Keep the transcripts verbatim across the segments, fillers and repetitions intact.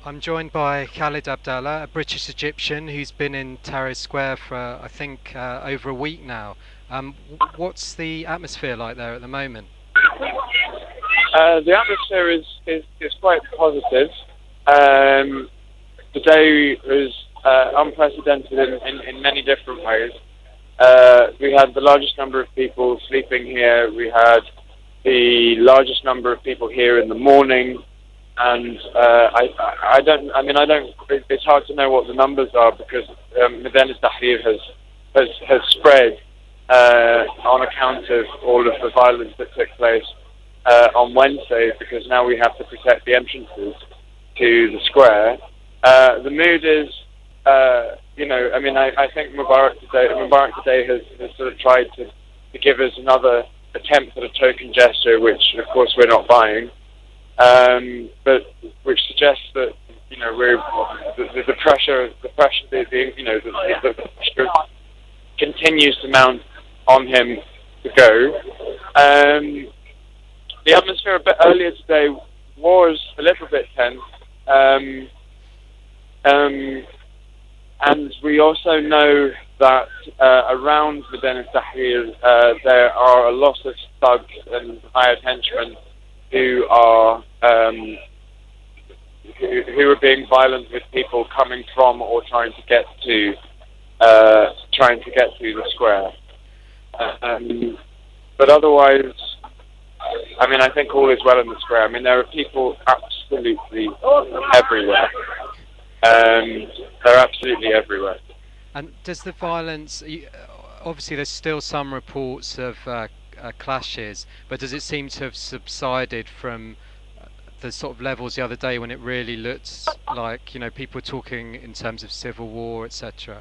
I'm joined by Khalid Abdallah, a British Egyptian who's been in Tahrir Square for, I think, uh, over a week now. Um, what's the atmosphere like there at the moment? Uh, the atmosphere is, is, is quite positive. Um, the day was uh, unprecedented in, in, in many different ways. Uh, we had the largest number of people sleeping here. We had the largest number of people here in the morning. And uh, I, I don't. I mean, I don't. It's hard to know what the numbers are because um, Medina Tahrir has has has spread uh, on account of all of the violence that took place uh, on Wednesday. Because now we have to protect the entrances to the square. Uh, the mood is, uh, you know, I mean, I, I think Mubarak today, Mubarak today has, has sort of tried to, to give us another attempt at a token gesture, which of course we're not buying. Um, but which suggests that you know we're the, the, the pressure, the pressure, the, the you know the, the pressure continues to mount on him to go. Um, the atmosphere a bit earlier today was a little bit tense, um, um, and we also know that uh, around Medina Tahrir uh, there are a lot of thugs and hired henchmen who are um, who, who are being violent with people coming from or trying to get to uh, trying to get to the square. Um, but otherwise, I mean, I think all is well in the square. I mean, there are people absolutely everywhere. Um, they're absolutely everywhere. And does the violence? Obviously, there's still some reports of Uh, Uh, clashes, but does it seem to have subsided from uh, the sort of levels the other day when it really looked like, you know, people were talking in terms of civil war, et cetera?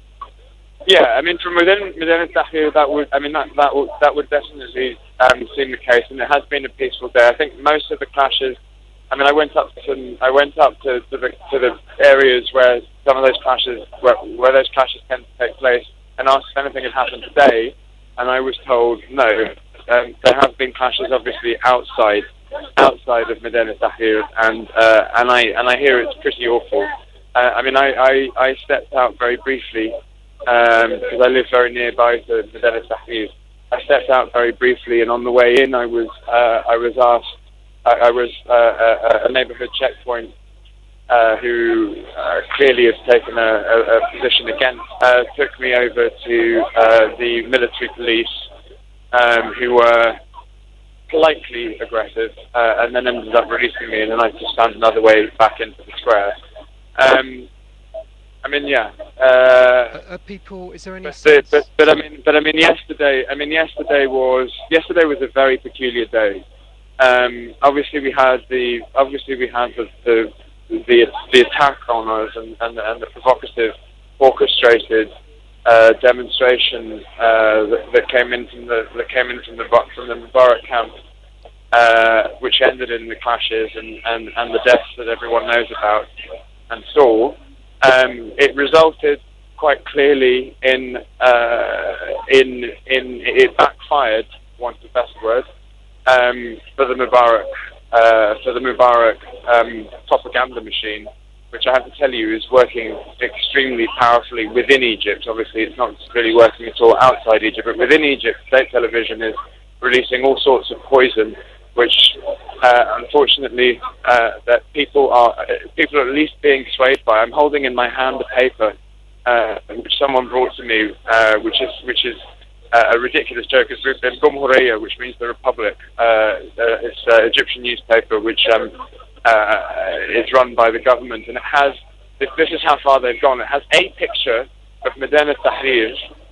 Yeah, I mean, from within Medina Tahrir, that would, I mean, that that would that would definitely um, seem the case, and it has been a peaceful day. I think most of the clashes. I mean, I went up to some, I went up to, to the to the areas where some of those clashes, where where those clashes tend to take place, and asked if anything had happened today. And I was told no. Um, there have been clashes, obviously, outside, outside of Medina Tahrir, and uh, and I and I hear it's pretty awful. Uh, I mean, I, I, I stepped out very briefly um, because I live very nearby to Medina Tahrir. I stepped out very briefly, and on the way in, I was uh, I was asked. I, I was uh, a, a neighbourhood checkpoint Uh, who uh, clearly has taken a, a, a position against, uh, took me over to uh, the military police, um, who were politely aggressive, uh, and then ended up releasing me, and then I just found another way back into the square. Um, I mean, yeah. Uh, Are, are people? Is there any but, sense? but but I mean, but I mean, yesterday. I mean, yesterday was yesterday was a very peculiar day. Um, obviously, we had the obviously we had the. the The, the attack on us and, and, and the provocative, orchestrated uh, demonstration uh, that, that came in from the that came in from the from the Mubarak camp, uh, which ended in the clashes and, and, and the deaths that everyone knows about and saw. Um, it resulted quite clearly in uh, in in it backfired, want the best word, um, for the Mubarak. Uh, for the Mubarak um, propaganda machine, which I have to tell you is working extremely powerfully within Egypt. Obviously, it's not really working at all outside Egypt, but within Egypt, state television is releasing all sorts of poison, which uh, unfortunately uh, that people are people are at least being swayed by. I'm holding in my hand a paper uh, which someone brought to me, uh, which is which is. Uh, a ridiculous joke is Gumhuriya, which means the Republic. Uh, uh, it's an Egyptian newspaper which um, uh, is run by the government, and it has. This, this is how far they've gone. It has a picture of Medina Tahrir,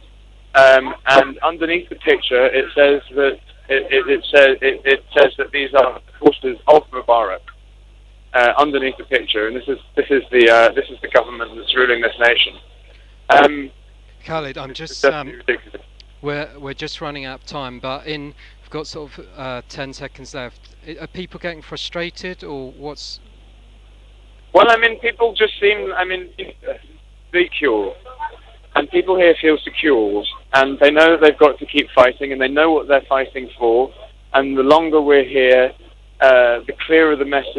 um, and underneath the picture, it says that it, it, it says it, it says that these are forces of Mubarak. Uh, underneath the picture, and this is this is the uh, this is the government that's ruling this nation. Um, Khalid, I'm just. Um, We're we're just running out of time, but in we've got sort of uh, ten seconds left. Are people getting frustrated, or what's? Well, I mean, people just seem. I mean, secure, and people here feel secure, and they know that they've got to keep fighting, and they know what they're fighting for. And the longer we're here, uh, the clearer the message